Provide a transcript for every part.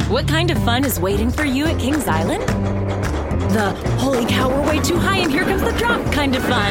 What kind of fun is waiting for you at Kings Island? The holy cow, we're way too high and here comes the drop kind of fun.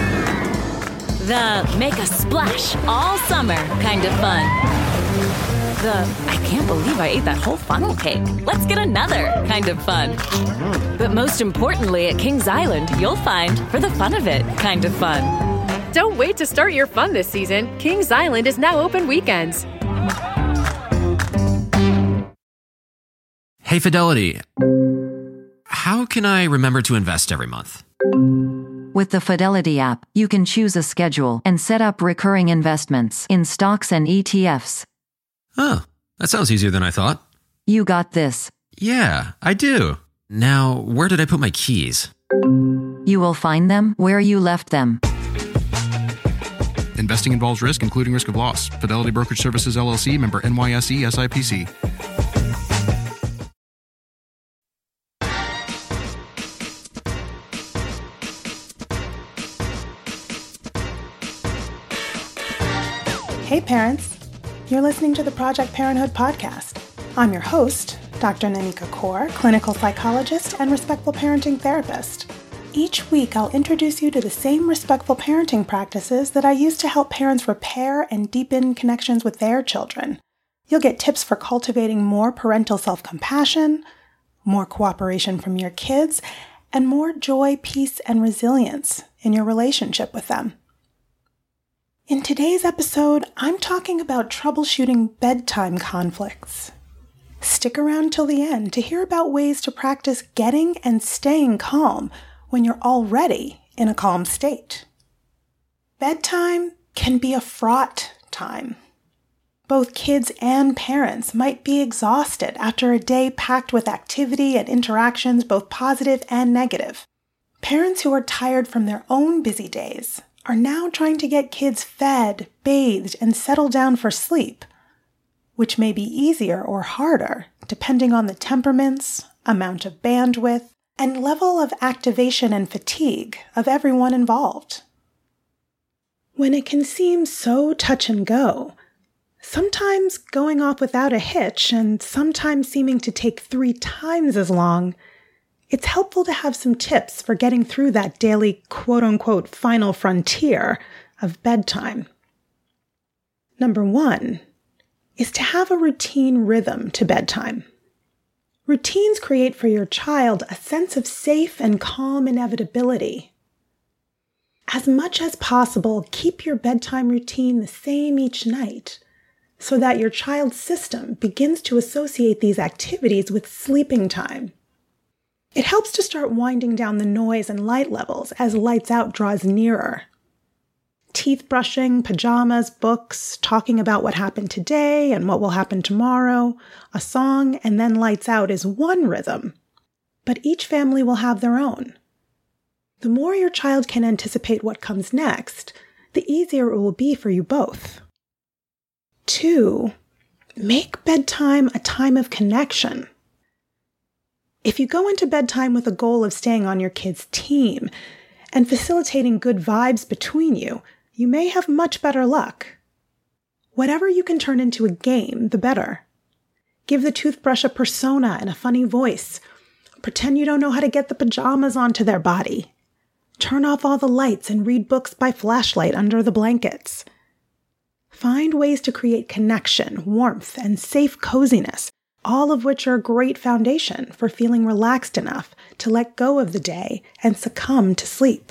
The make a splash all summer kind of fun. The I can't believe I ate that whole funnel cake. Let's get another kind of fun. But most importantly, at Kings Island, you'll find for the fun of it kind of fun. Don't wait to start your fun this season. Kings Island is now open weekends. Hey, Fidelity. How can I remember to invest every month? With the Fidelity app, you can choose a schedule and set up recurring investments in stocks and ETFs. Oh, that sounds easier than I thought. You got this. Yeah, I do. Now, where did I put my keys? You will find them where you left them. Investing involves risk, including risk of loss. Fidelity Brokerage Services, LLC, member NYSE, SIPC. Hey parents, you're listening to the Project Parenthood podcast. I'm your host, Dr. Nanika Kaur, clinical psychologist and respectful parenting therapist. Each week I'll introduce you to the same respectful parenting practices that I use to help parents repair and deepen connections with their children. You'll get tips for cultivating more parental self-compassion, more cooperation from your kids, and more joy, peace, and resilience in your relationship with them. In today's episode, I'm talking about troubleshooting bedtime conflicts. Stick around till the end to hear about ways to practice getting and staying calm when you're already in a calm state. Bedtime can be a fraught time. Both kids and parents might be exhausted after a day packed with activity and interactions, both positive and negative. Parents who are tired from their own busy days are now trying to get kids fed, bathed, and settled down for sleep, which may be easier or harder depending on the temperaments, amount of bandwidth, and level of activation and fatigue of everyone involved. When it can seem so touch and go, sometimes going off without a hitch and sometimes seeming to take 3 times as long, it's helpful to have some tips for getting through that daily quote-unquote final frontier of bedtime. Number 1 is to have a routine rhythm to bedtime. Routines create for your child a sense of safe and calm inevitability. As much as possible, keep your bedtime routine the same each night so that your child's system begins to associate these activities with sleeping time. It helps to start winding down the noise and light levels as lights out draws nearer. Teeth brushing, pajamas, books, talking about what happened today and what will happen tomorrow, a song, and then lights out is one rhythm, but each family will have their own. The more your child can anticipate what comes next, the easier it will be for you both. 2, make bedtime a time of connection. If you go into bedtime with a goal of staying on your kid's team and facilitating good vibes between you, you may have much better luck. Whatever you can turn into a game, the better. Give the toothbrush a persona and a funny voice. Pretend you don't know how to get the pajamas onto their body. Turn off all the lights and read books by flashlight under the blankets. Find ways to create connection, warmth, and safe coziness, all of which are a great foundation for feeling relaxed enough to let go of the day and succumb to sleep.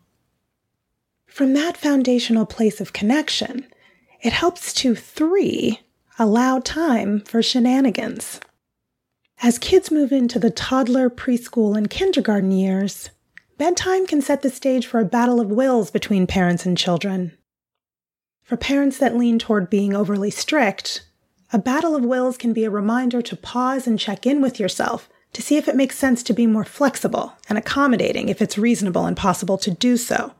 From that foundational place of connection, it helps to 3, allow time for shenanigans. As kids move into the toddler, preschool, and kindergarten years, bedtime can set the stage for a battle of wills between parents and children. For parents that lean toward being overly strict, a battle of wills can be a reminder to pause and check in with yourself to see if it makes sense to be more flexible and accommodating if it's reasonable and possible to do so.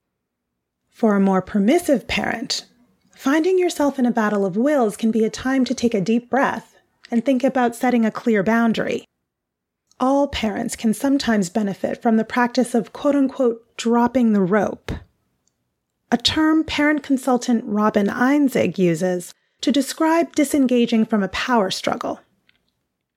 For a more permissive parent, finding yourself in a battle of wills can be a time to take a deep breath and think about setting a clear boundary. All parents can sometimes benefit from the practice of quote-unquote dropping the rope, a term parent consultant Robin Einzig uses to describe disengaging from a power struggle.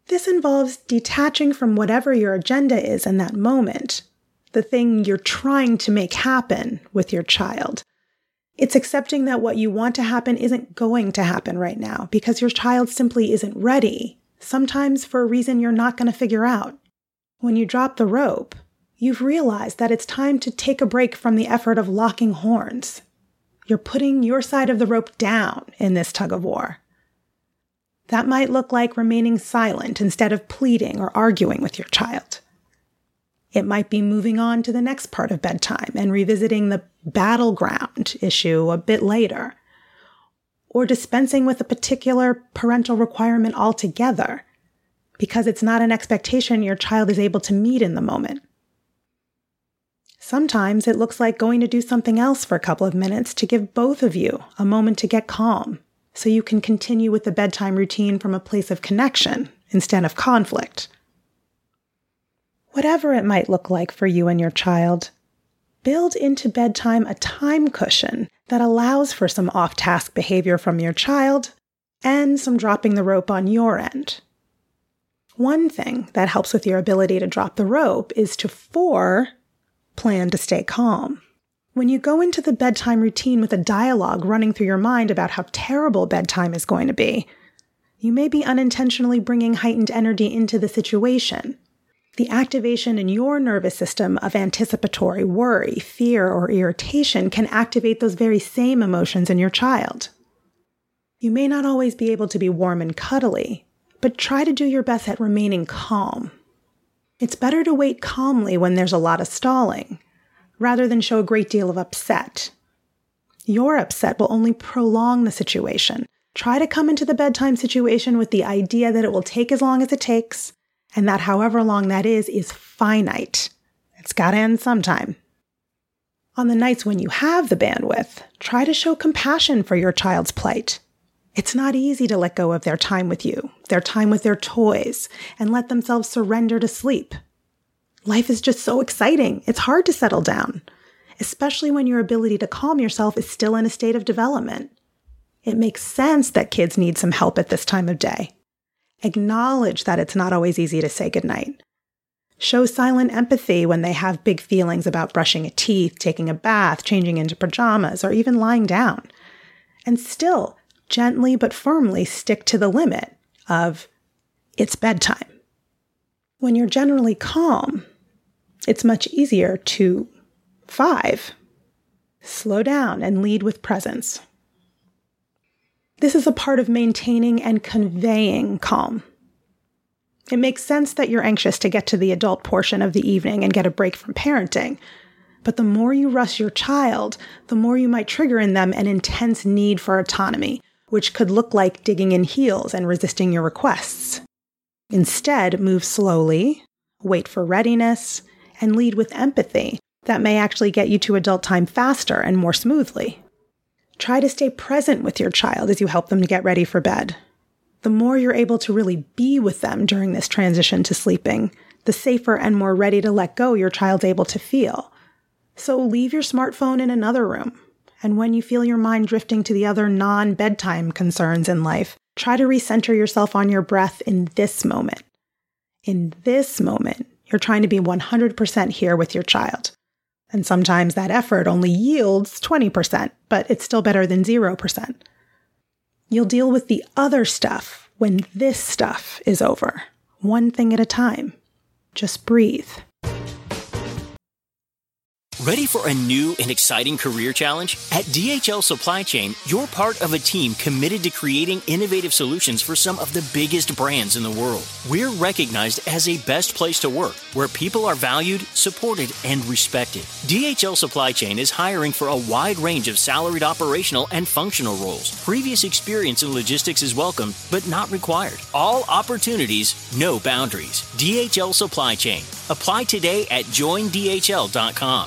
This involves detaching from whatever your agenda is in that moment, the thing you're trying to make happen with your child. It's accepting that what you want to happen isn't going to happen right now because your child simply isn't ready, sometimes for a reason you're not going to figure out. When you drop the rope, you've realized that it's time to take a break from the effort of locking horns. You're putting your side of the rope down in this tug of war. That might look like remaining silent instead of pleading or arguing with your child. It might be moving on to the next part of bedtime and revisiting the battleground issue a bit later, or dispensing with a particular parental requirement altogether because it's not an expectation your child is able to meet in the moment. Sometimes it looks like going to do something else for a couple of minutes to give both of you a moment to get calm, so you can continue with the bedtime routine from a place of connection instead of conflict. Whatever it might look like for you and your child, build into bedtime a time cushion that allows for some off-task behavior from your child and some dropping the rope on your end. One thing that helps with your ability to drop the rope is to plan to stay calm. When you go into the bedtime routine with a dialogue running through your mind about how terrible bedtime is going to be, you may be unintentionally bringing heightened energy into the situation. The activation in your nervous system of anticipatory worry, fear, or irritation can activate those very same emotions in your child. You may not always be able to be warm and cuddly, but try to do your best at remaining calm. It's better to wait calmly when there's a lot of stalling, rather than show a great deal of upset. Your upset will only prolong the situation. Try to come into the bedtime situation with the idea that it will take as long as it takes, and that however long that is finite. It's got to end sometime. On the nights when you have the bandwidth, try to show compassion for your child's plight. It's not easy to let go of their time with you, their time with their toys, and let themselves surrender to sleep. Life is just so exciting. It's hard to settle down, especially when your ability to calm yourself is still in a state of development. It makes sense that kids need some help at this time of day. Acknowledge that it's not always easy to say goodnight. Show silent empathy when they have big feelings about brushing teeth, taking a bath, changing into pajamas, or even lying down. And still, gently but firmly stick to the limit of, it's bedtime. When you're generally calm, it's much easier to 5. Slow down and lead with presence. This is a part of maintaining and conveying calm. It makes sense that you're anxious to get to the adult portion of the evening and get a break from parenting. But the more you rush your child, the more you might trigger in them an intense need for autonomy, which could look like digging in heels and resisting your requests. Instead, move slowly, wait for readiness, and lead with empathy that may actually get you to adult time faster and more smoothly. Try to stay present with your child as you help them to get ready for bed. The more you're able to really be with them during this transition to sleeping, the safer and more ready to let go your child's able to feel. So leave your smartphone in another room, and when you feel your mind drifting to the other non-bedtime concerns in life, try to recenter yourself on your breath in this moment. In this moment, you're trying to be 100% here with your child. And sometimes that effort only yields 20%, but it's still better than 0%. You'll deal with the other stuff when this stuff is over, one thing at a time. Just breathe. Ready for a new and exciting career challenge? At DHL Supply Chain, you're part of a team committed to creating innovative solutions for some of the biggest brands in the world. We're recognized as a best place to work, where people are valued, supported, and respected. DHL Supply Chain is hiring for a wide range of salaried operational and functional roles. Previous experience in logistics is welcome, but not required. All opportunities, no boundaries. DHL Supply Chain. Apply today at joindhl.com.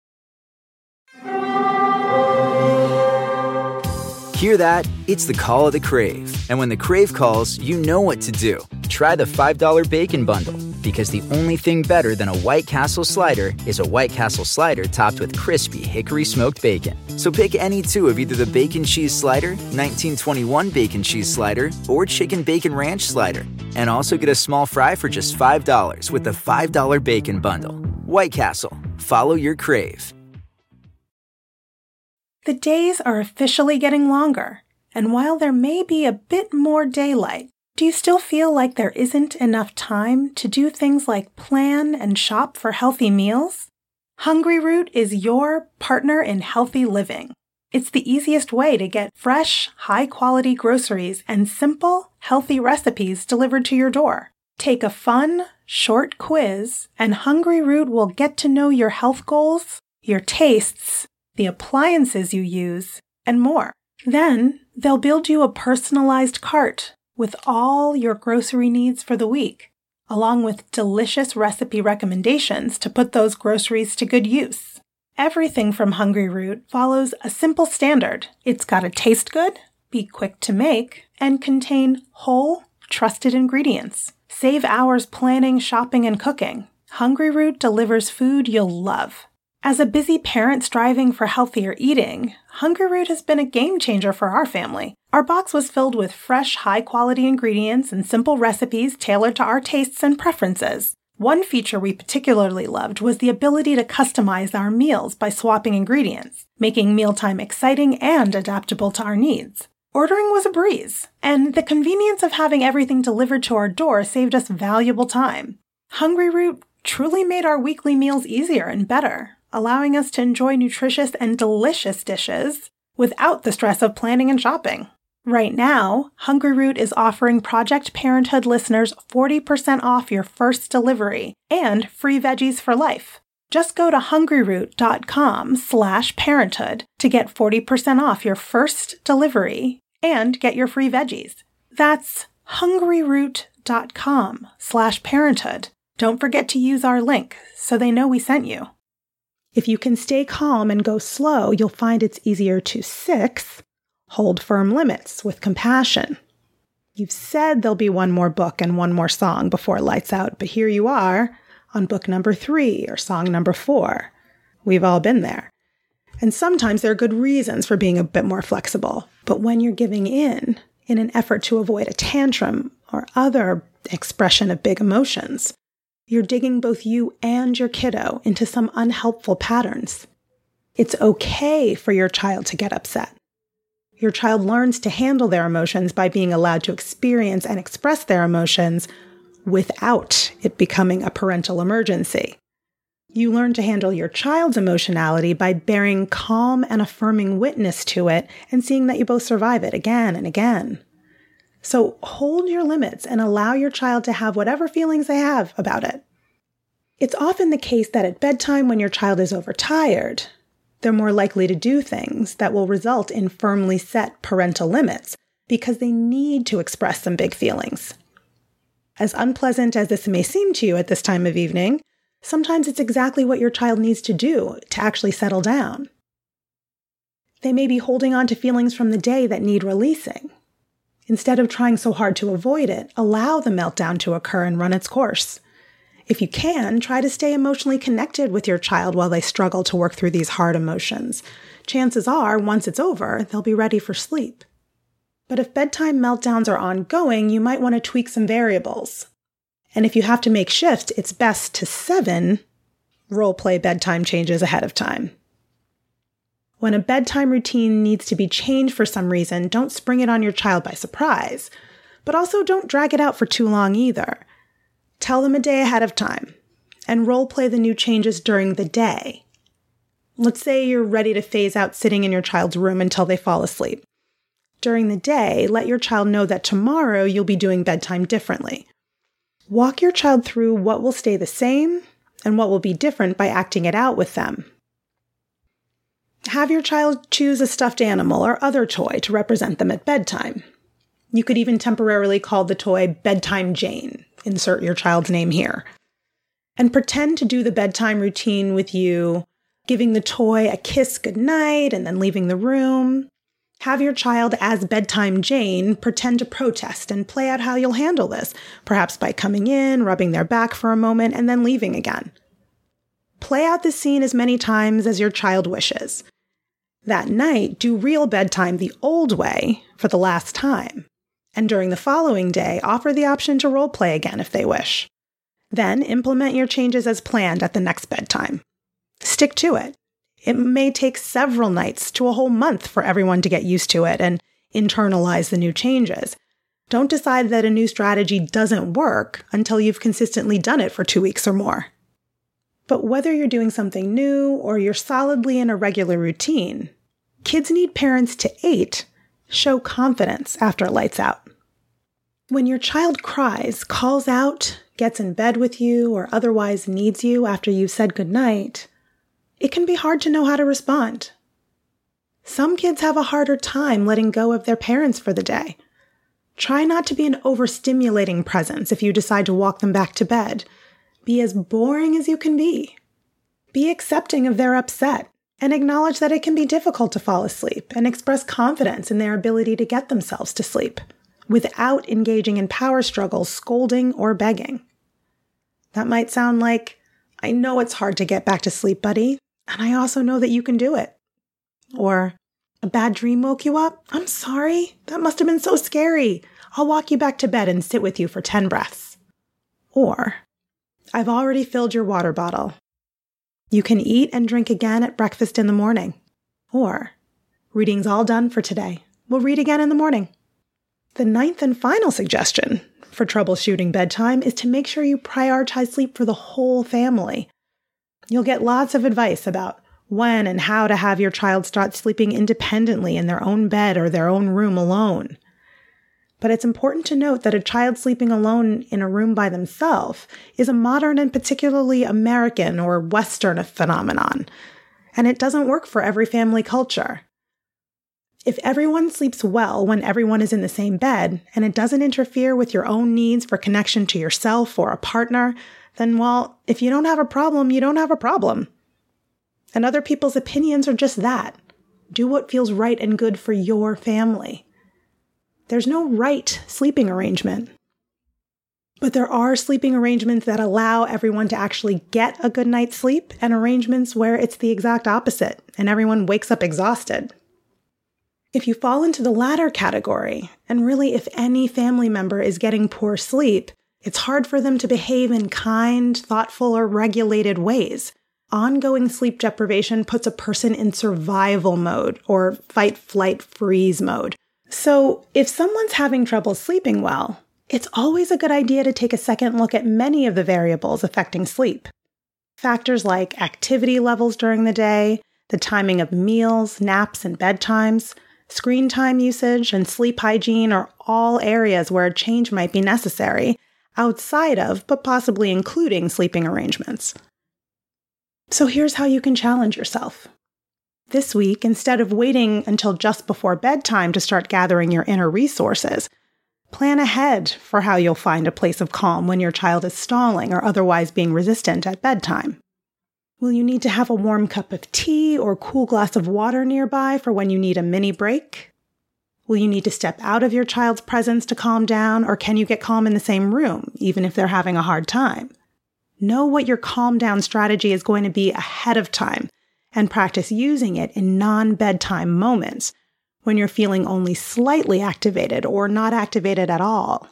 Hear that? It's the call of the Crave. And when the Crave calls, you know what to do. Try the $5 Bacon Bundle, because the only thing better than a White Castle slider is a White Castle slider topped with crispy hickory smoked bacon. So pick any two of either the Bacon Cheese Slider, 1921 Bacon Cheese Slider, or Chicken Bacon Ranch Slider, And also get a small fry for just $5 with the $5 Bacon Bundle. White Castle. Follow your crave. The days are officially getting longer, and while there may be a bit more daylight, do you still feel like there isn't enough time to do things like plan and shop for healthy meals? Hungryroot is your partner in healthy living. It's the easiest way to get fresh, high-quality groceries and simple, healthy recipes delivered to your door. Take a fun, short quiz, and Hungryroot will get to know your health goals, your tastes, the appliances you use, and more. Then, they'll build you a personalized cart with all your grocery needs for the week, along with delicious recipe recommendations to put those groceries to good use. Everything from Hungryroot follows a simple standard. It's gotta taste good, be quick to make, and contain whole, trusted ingredients. Save hours planning, shopping, and cooking. Hungryroot delivers food you'll love. As a busy parent striving for healthier eating, Hungryroot has been a game changer for our family. Our box was filled with fresh, high-quality ingredients and simple recipes tailored to our tastes and preferences. One feature we particularly loved was the ability to customize our meals by swapping ingredients, making mealtime exciting and adaptable to our needs. Ordering was a breeze, and the convenience of having everything delivered to our door saved us valuable time. Hungryroot truly made our weekly meals easier and better, allowing us to enjoy nutritious and delicious dishes without the stress of planning and shopping. Right now, Hungryroot is offering Project Parenthood listeners 40% off your first delivery and free veggies for life. Just go to hungryroot.com/parenthood to get 40% off your first delivery and get your free veggies. That's hungryroot.com/parenthood. Don't forget to use our link so they know we sent you. If you can stay calm and go slow, you'll find it's easier to 6. Hold firm limits with compassion. You've said there'll be one more book and one more song before lights out, but here you are on book number 3 or song number 4. We've all been there. And sometimes there are good reasons for being a bit more flexible. But when you're giving in an effort to avoid a tantrum or other expression of big emotions, you're digging both you and your kiddo into some unhelpful patterns. It's okay for your child to get upset. Your child learns to handle their emotions by being allowed to experience and express their emotions without it becoming a parental emergency. You learn to handle your child's emotionality by bearing calm and affirming witness to it and seeing that you both survive it again and again. So hold your limits and allow your child to have whatever feelings they have about it. It's often the case that at bedtime, when your child is overtired, they're more likely to do things that will result in firmly set parental limits because they need to express some big feelings. As unpleasant as this may seem to you at this time of evening, sometimes it's exactly what your child needs to do to actually settle down. They may be holding on to feelings from the day that need releasing. Instead of trying so hard to avoid it, allow the meltdown to occur and run its course. If you can, try to stay emotionally connected with your child while they struggle to work through these hard emotions. Chances are, once it's over, they'll be ready for sleep. But if bedtime meltdowns are ongoing, you might want to tweak some variables. And if you have to make shifts, it's best to 7 role-play bedtime changes ahead of time. When a bedtime routine needs to be changed for some reason, don't spring it on your child by surprise. But also don't drag it out for too long either. Tell them a day ahead of time, and role-play the new changes during the day. Let's say you're ready to phase out sitting in your child's room until they fall asleep. During the day, let your child know that tomorrow you'll be doing bedtime differently. Walk your child through what will stay the same and what will be different by acting it out with them. Have your child choose a stuffed animal or other toy to represent them at bedtime. You could even temporarily call the toy Bedtime Jane. Insert your child's name here. And pretend to do the bedtime routine with you, giving the toy a kiss goodnight and then leaving the room. Have your child, as Bedtime Jane, pretend to protest and play out how you'll handle this, perhaps by coming in, rubbing their back for a moment, and then leaving again. Play out the scene as many times as your child wishes. That night, do real bedtime the old way for the last time. And during the following day, offer the option to role play again if they wish. Then implement your changes as planned at the next bedtime. Stick to it. It may take several nights to a whole month for everyone to get used to it and internalize the new changes. Don't decide that a new strategy doesn't work until you've consistently done it for 2 weeks or more. But whether you're doing something new or you're solidly in a regular routine, kids need parents to show confidence after it lights out. When your child cries, calls out, gets in bed with you, or otherwise needs you after you've said goodnight, it can be hard to know how to respond. Some kids have a harder time letting go of their parents for the day. Try not to be an overstimulating presence if you decide to walk them back to bed. Be as boring as you can be. Be accepting of their upset and acknowledge that it can be difficult to fall asleep and express confidence in their ability to get themselves to sleep without engaging in power struggles, scolding, or begging. That might sound like, I know it's hard to get back to sleep, buddy, and I also know that you can do it. Or, a bad dream woke you up? I'm sorry. That must have been so scary. I'll walk you back to bed and sit with you for 10 breaths. Or, I've already filled your water bottle. You can eat and drink again at breakfast in the morning. Or, reading's all done for today. We'll read again in the morning. The 9th and final suggestion for troubleshooting bedtime is to make sure you prioritize sleep for the whole family. You'll get lots of advice about when and how to have your child start sleeping independently in their own bed or their own room alone. But it's important to note that a child sleeping alone in a room by themselves is a modern and particularly American or Western phenomenon, and it doesn't work for every family culture. If everyone sleeps well when everyone is in the same bed, and it doesn't interfere with your own needs for connection to yourself or a partner, then, well, if you don't have a problem, you don't have a problem. And other people's opinions are just that. Do what feels right and good for your family. There's no right sleeping arrangement. But there are sleeping arrangements that allow everyone to actually get a good night's sleep, and arrangements where it's the exact opposite and everyone wakes up exhausted. If you fall into the latter category, and really if any family member is getting poor sleep, it's hard for them to behave in kind, thoughtful, or regulated ways. Ongoing sleep deprivation puts a person in survival mode or fight, flight, freeze mode. So if someone's having trouble sleeping well, it's always a good idea to take a second look at many of the variables affecting sleep. Factors like activity levels during the day, the timing of meals, naps, and bedtimes, screen time usage, and sleep hygiene are all areas where a change might be necessary, outside of, but possibly including, sleeping arrangements. So here's how you can challenge yourself. This week, instead of waiting until just before bedtime to start gathering your inner resources, plan ahead for how you'll find a place of calm when your child is stalling or otherwise being resistant at bedtime. Will you need to have a warm cup of tea or cool glass of water nearby for when you need a mini break? Will you need to step out of your child's presence to calm down, or can you get calm in the same room, even if they're having a hard time? Know what your calm down strategy is going to be ahead of time and practice using it in non-bedtime moments when you're feeling only slightly activated or not activated at all.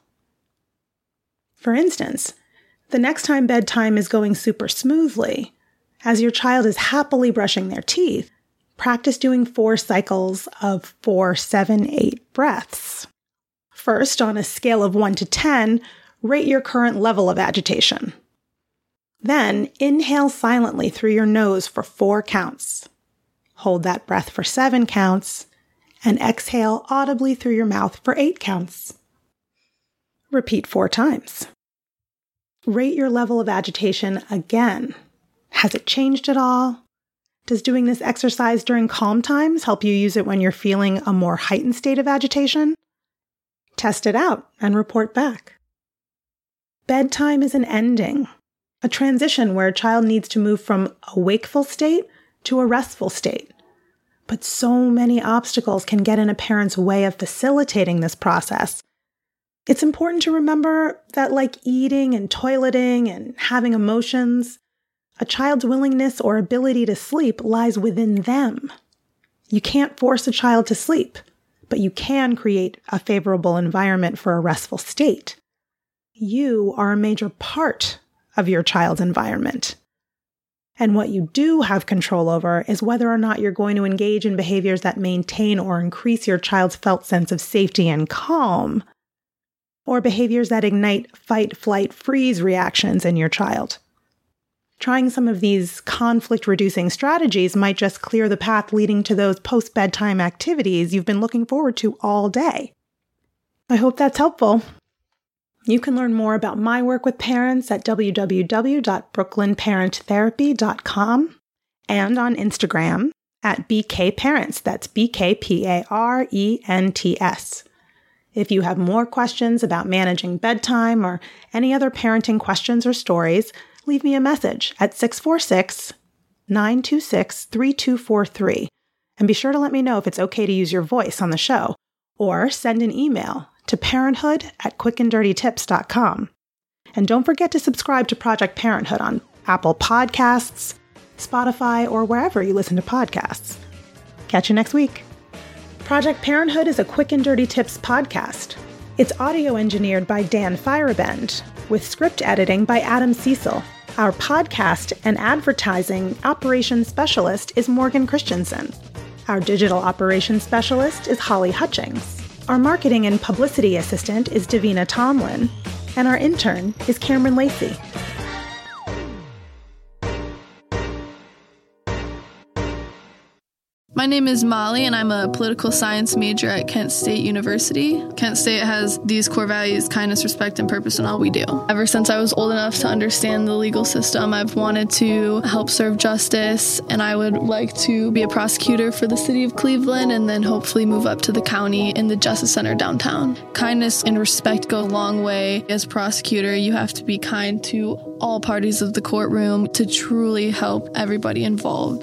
For instance, the next time bedtime is going super smoothly, as your child is happily brushing their teeth, practice doing 4 cycles of 4, 7, 8 breaths. First, on a scale of 1 to 10, rate your current level of agitation. Then, inhale silently through your nose for 4 counts. Hold that breath for 7 counts, and exhale audibly through your mouth for 8 counts. Repeat 4 times. Rate your level of agitation again. Has it changed at all? Does doing this exercise during calm times help you use it when you're feeling a more heightened state of agitation? Test it out and report back. Bedtime is an ending, a transition where a child needs to move from a wakeful state to a restful state. But so many obstacles can get in a parent's way of facilitating this process. It's important to remember that, like eating and toileting and having emotions, a child's willingness or ability to sleep lies within them. You can't force a child to sleep, but you can create a favorable environment for a restful state. You are a major part of your child's environment. And what you do have control over is whether or not you're going to engage in behaviors that maintain or increase your child's felt sense of safety and calm, or behaviors that ignite fight, flight, freeze reactions in your child. Trying some of these conflict-reducing strategies might just clear the path leading to those post-bedtime activities you've been looking forward to all day. I hope that's helpful. You can learn more about my work with parents at www.brooklynparenttherapy.com and on Instagram at BKParents. That's BKPARENTS. If you have more questions about managing bedtime or any other parenting questions or stories, leave me a message at 646-926-3243. And be sure to let me know if it's okay to use your voice on the show, or send an email to parenthood@quickanddirtytips.com. And don't forget to subscribe to Project Parenthood on Apple Podcasts, Spotify, or wherever you listen to podcasts. Catch you next week. Project Parenthood is a Quick and Dirty Tips podcast. It's audio engineered by Dan Firebend, with script editing by Adam Cecil. Our podcast and advertising operations specialist is Morgan Christensen. Our digital operations specialist is Holly Hutchings. Our marketing and publicity assistant is Davina Tomlin, and our intern is Cameron Lacey. My name is Molly, and I'm a political science major at Kent State University. Kent State has these core values: kindness, respect, and purpose in all we do. Ever since I was old enough to understand the legal system, I've wanted to help serve justice, and I would like to be a prosecutor for the city of Cleveland and then hopefully move up to the county in the Justice Center downtown. Kindness and respect go a long way. As a prosecutor, you have to be kind to all parties of the courtroom to truly help everybody involved.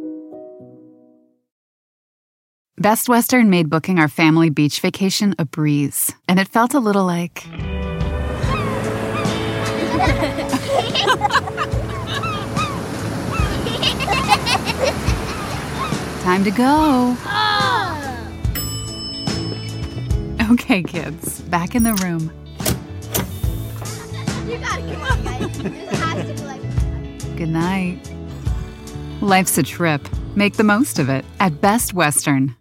Best Western made booking our family beach vacation a breeze, and it felt a little like... Time to go. Okay, kids, back in the room. You gotta come on, guys. This has to be like... Good night. Life's a trip. Make the most of it at Best Western.